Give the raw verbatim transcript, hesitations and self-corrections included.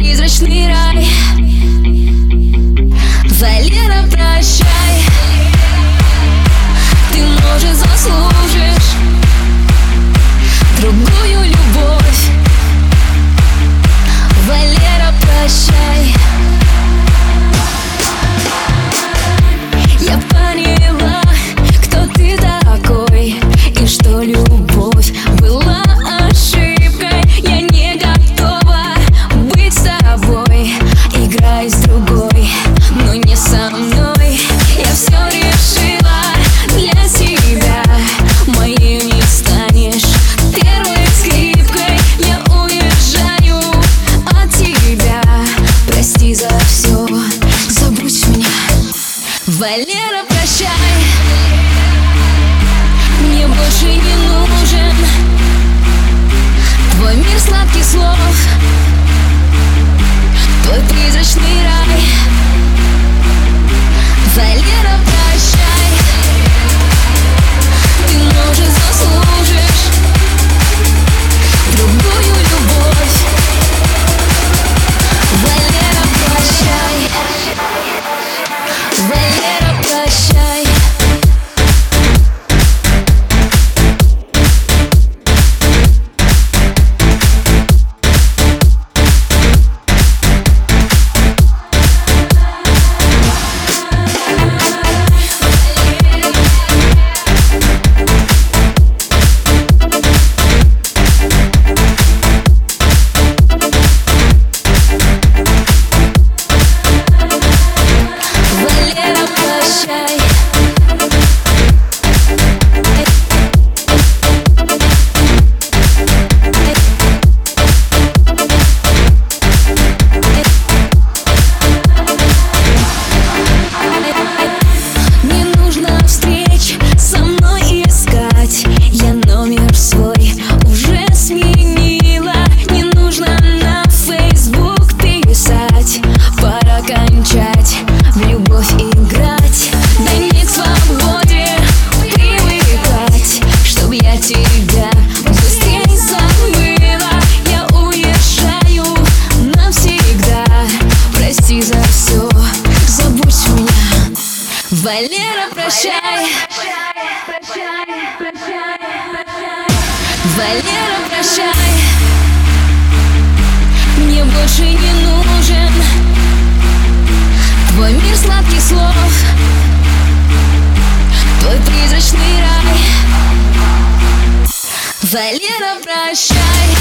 призрачный рай. Валера, прощай, ты, может, заслужишь другую любовь. Валера, прощай. Я поняла, кто ты такой, и что любовь была ошибкой. Я не готова быть с тобой. Играй с другой, но не со мной. Я все решила для себя. Моей не станешь первой скрипкой. Я уезжаю от тебя. Прости за все, забудь меня. Валера, прощай, мне больше не нужен твой мир сладких слов, твой призрачный рай. Валера, прощай, ты, может, заслужишь другую любовь. Валера, прощай. Валера, прощай. Валера, прощай. Валера, прощай, мне больше не нужен твой мир сладких слов, твой призрачный рай. Валера, прощай.